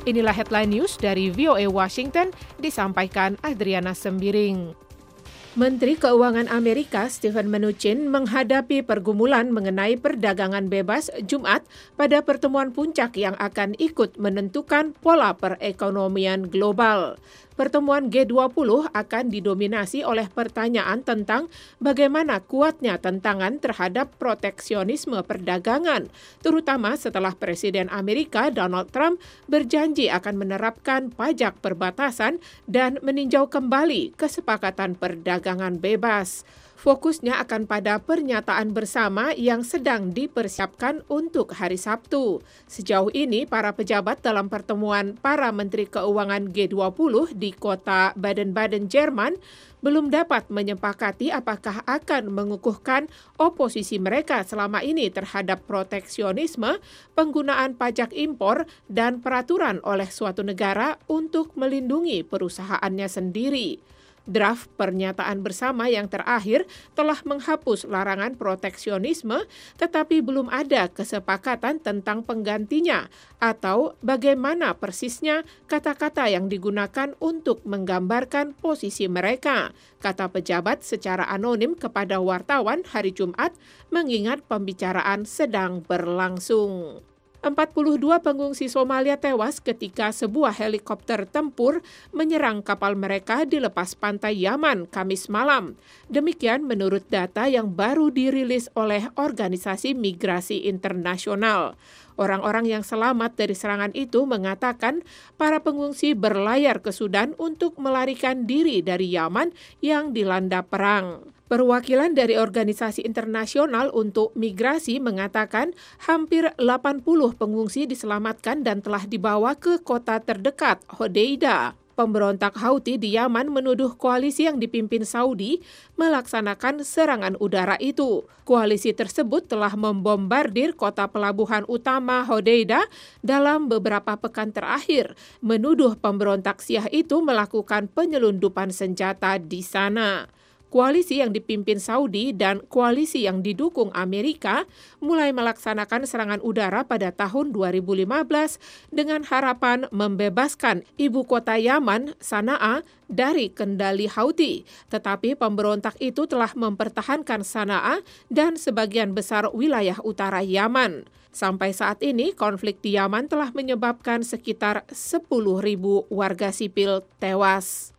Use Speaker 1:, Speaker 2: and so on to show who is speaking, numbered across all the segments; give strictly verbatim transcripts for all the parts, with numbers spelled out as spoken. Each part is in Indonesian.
Speaker 1: Inilah headline news dari V O A Washington, disampaikan Adriana Sembiring. Menteri Keuangan Amerika Steven Mnuchin menghadapi pergumulan mengenai perdagangan bebas Jumat pada pertemuan puncak yang akan ikut menentukan pola perekonomian global. Pertemuan G dua puluh akan didominasi oleh pertanyaan tentang bagaimana kuatnya tentangan terhadap proteksionisme perdagangan, terutama setelah Presiden Amerika Donald Trump berjanji akan menerapkan pajak perbatasan dan meninjau kembali kesepakatan perdagangan bebas. Fokusnya akan pada pernyataan bersama yang sedang dipersiapkan untuk hari Sabtu. Sejauh ini, para pejabat dalam pertemuan para Menteri Keuangan G dua puluh di kota Baden-Baden, Jerman, belum dapat menyepakati apakah akan mengukuhkan oposisi mereka selama ini terhadap proteksionisme, penggunaan pajak impor, dan peraturan oleh suatu negara untuk melindungi perusahaannya sendiri. Draft pernyataan bersama yang terakhir telah menghapus larangan proteksionisme, tetapi belum ada kesepakatan tentang penggantinya atau bagaimana persisnya kata-kata yang digunakan untuk menggambarkan posisi mereka, kata pejabat secara anonim kepada wartawan hari Jumat, mengingat pembicaraan sedang berlangsung. empat puluh dua pengungsi Somalia tewas ketika sebuah helikopter tempur menyerang kapal mereka di lepas pantai Yaman Kamis malam. Demikian menurut data yang baru dirilis oleh Organisasi Migrasi Internasional. Orang-orang yang selamat dari serangan itu mengatakan para pengungsi berlayar ke Sudan untuk melarikan diri dari Yaman yang dilanda perang. Perwakilan dari organisasi internasional untuk migrasi mengatakan hampir delapan puluh pengungsi diselamatkan dan telah dibawa ke kota terdekat, Hodeida. Pemberontak Houthi di Yaman menuduh koalisi yang dipimpin Saudi melaksanakan serangan udara itu. Koalisi tersebut telah membombardir kota pelabuhan utama Hodeida dalam beberapa pekan terakhir, menuduh pemberontak Syiah itu melakukan penyelundupan senjata di sana. Koalisi yang dipimpin Saudi dan koalisi yang didukung Amerika mulai melaksanakan serangan udara pada tahun dua ribu lima belas dengan harapan membebaskan ibu kota Yaman, Sana'a, dari kendali Houthi. Tetapi pemberontak itu telah mempertahankan Sana'a dan sebagian besar wilayah utara Yaman. Sampai saat ini, konflik di Yaman telah menyebabkan sekitar sepuluh ribu warga sipil tewas.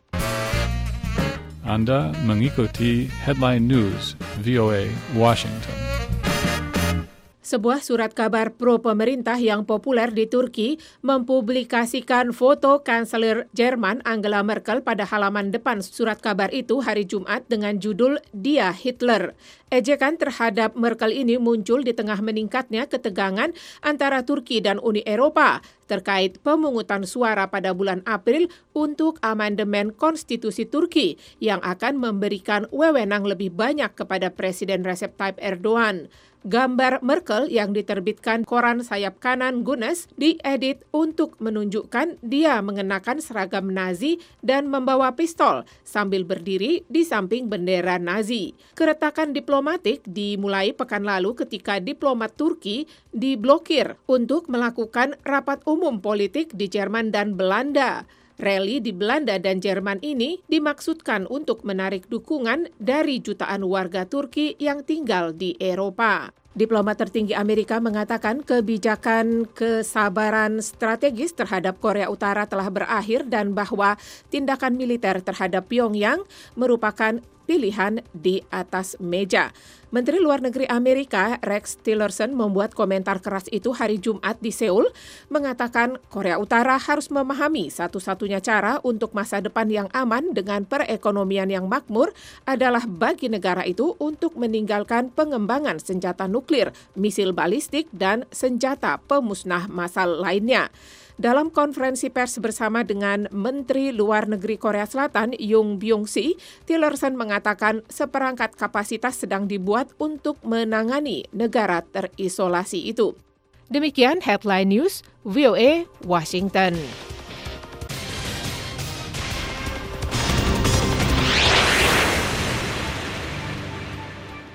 Speaker 2: Anda mengikuti Headline News V O A Washington.
Speaker 1: Sebuah surat kabar pro-pemerintah yang populer di Turki mempublikasikan foto Kanselir Jerman Angela Merkel pada halaman depan surat kabar itu hari Jumat dengan judul Dia Hitler. Ejekan terhadap Merkel ini muncul di tengah meningkatnya ketegangan antara Turki dan Uni Eropa terkait pemungutan suara pada bulan April untuk amandemen konstitusi Turki yang akan memberikan wewenang lebih banyak kepada Presiden Recep Tayyip Erdogan. Gambar Merkel yang diterbitkan koran sayap kanan Gunes diedit untuk menunjukkan dia mengenakan seragam Nazi dan membawa pistol sambil berdiri di samping bendera Nazi. Keretakan diplomatik dimulai pekan lalu ketika diplomat Turki diblokir untuk melakukan rapat umum politik di Jerman dan Belanda. Rally di Belanda dan Jerman ini dimaksudkan untuk menarik dukungan dari jutaan warga Turki yang tinggal di Eropa. Diplomat tertinggi Amerika mengatakan kebijakan kesabaran strategis terhadap Korea Utara telah berakhir dan bahwa tindakan militer terhadap Pyongyang merupakan pilihan di atas meja. Menteri Luar Negeri Amerika Rex Tillerson membuat komentar keras itu hari Jumat di Seoul, mengatakan Korea Utara harus memahami satu-satunya cara untuk masa depan yang aman dengan perekonomian yang makmur adalah bagi negara itu untuk meninggalkan pengembangan senjata nuklir, misil balistik, dan senjata pemusnah massal lainnya. Dalam konferensi pers bersama dengan Menteri Luar Negeri Korea Selatan Yoon Byung-si, Tillerson mengatakan seperangkat kapasitas sedang dibuat untuk menangani negara terisolasi itu. Demikian Headline News V O A Washington.